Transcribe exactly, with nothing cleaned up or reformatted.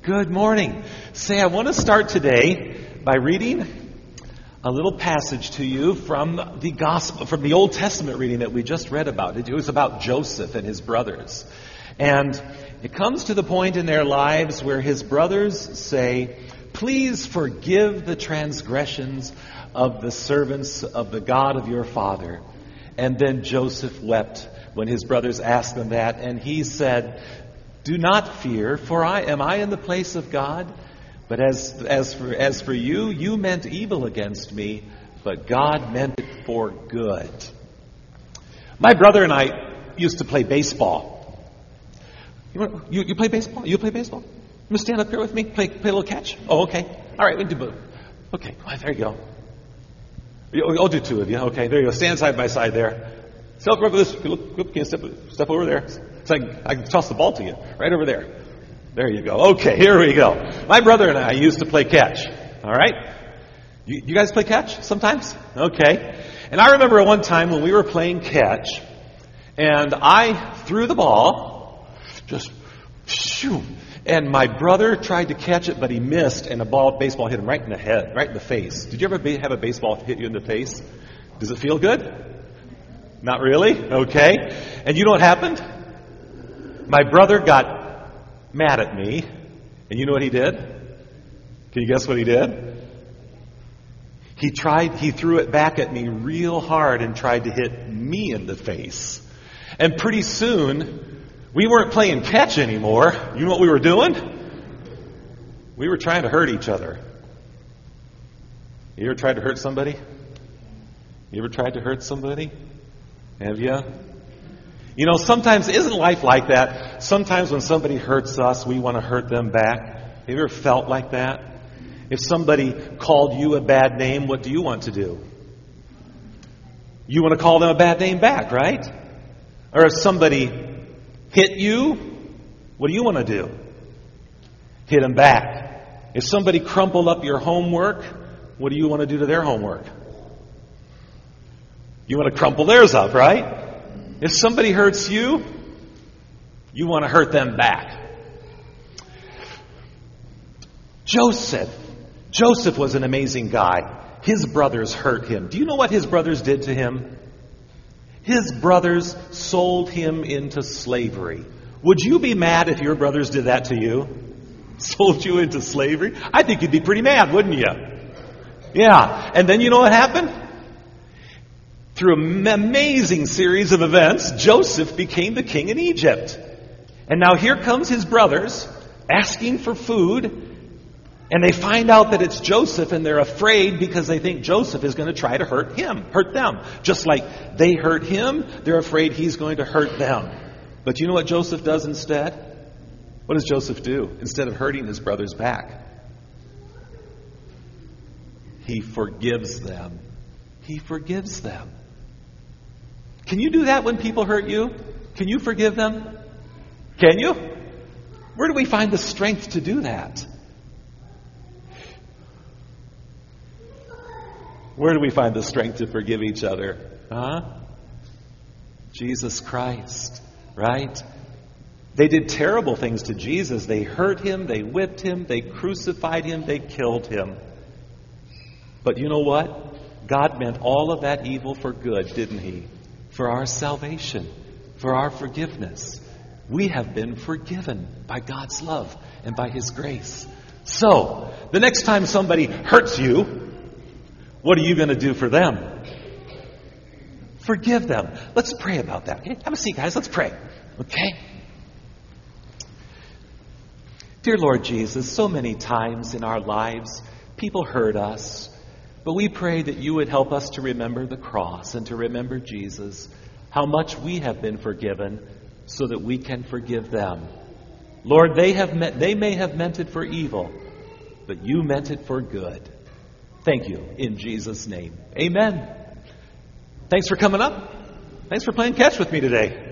Good morning. Say, I want to start today by reading a little passage to you from the gospel, from the Old Testament reading that we just read about. It was about Joseph and his brothers. And it comes to the point in their lives where his brothers say, "Please forgive the transgressions of the servants of the God of your father." And then Joseph wept when his brothers asked him that, and he said, "Do not fear, for I am I in the place of God? But as as for as for you, you meant evil against me, but God meant it for good." My brother and I used to play baseball. You, want, you, you play baseball? You play baseball? You want to stand up here with me? Play play a little catch? Oh, okay. All right, we can do both. Okay, there you go. I'll do two of you. Okay, there you go. Stand side by side there. Step over this. Look, look, can you step, step over there? So I can, I can toss the ball to you. Right over there. There you go. Okay, here we go. My brother and I used to play catch. All right? You, you guys play catch sometimes? Okay. And I remember one time when we were playing catch, and I threw the ball, just shoo, and my brother tried to catch it, but he missed, and the ball, baseball hit him right in the head, right in the face. Did you ever be, have a baseball hit you in the face? Does it feel good? Not really? Okay. And you know what happened? My brother got mad at me, and you know what he did? Can you guess what he did? He tried, he threw it back at me real hard and tried to hit me in the face. And pretty soon, we weren't playing catch anymore. You know what we were doing? We were trying to hurt each other. You ever tried to hurt somebody? You ever tried to hurt somebody? Have you? You know, sometimes, isn't life like that? Sometimes when somebody hurts us, we want to hurt them back. Have you ever felt like that? If somebody called you a bad name, what do you want to do? You want to call them a bad name back, right? Or if somebody hit you, what do you want to do? Hit them back. If somebody crumpled up your homework, what do you want to do to their homework? You want to crumple theirs up, right? If somebody hurts you, you want to hurt them back. Joseph. Joseph was an amazing guy. His brothers hurt him. Do you know what his brothers did to him? His brothers sold him into slavery. Would you be mad if your brothers did that to you? Sold you into slavery? I think you'd be pretty mad, wouldn't you? Yeah. And then you know what happened? Through an amazing series of events, Joseph became the king in Egypt. And now here comes his brothers asking for food, and they find out that it's Joseph, and they're afraid because they think Joseph is going to try to hurt him, hurt them. Just like they hurt him, they're afraid he's going to hurt them. But you know what Joseph does instead? What does Joseph do instead of hurting his brothers back? He forgives them. He forgives them. Can you do that when people hurt you? Can you forgive them? Can you? Where do we find the strength to do that? Where do we find the strength to forgive each other? Huh? Jesus Christ, right? They did terrible things to Jesus. They hurt him, they whipped him, they crucified him, they killed him. But you know what? God meant all of that evil for good, didn't he? For our salvation, for our forgiveness. We have been forgiven by God's love and by His grace. So, the next time somebody hurts you, what are you going to do for them? Forgive them. Let's pray about that. Okay? Have a seat, guys. Let's pray. Okay? Dear Lord Jesus, so many times in our lives, people hurt us. But we pray that you would help us to remember the cross and to remember Jesus, how much we have been forgiven so that we can forgive them. Lord, they have meant, they may have meant it for evil, but you meant it for good. Thank you in Jesus' name. Amen. Thanks for coming up. Thanks for playing catch with me today.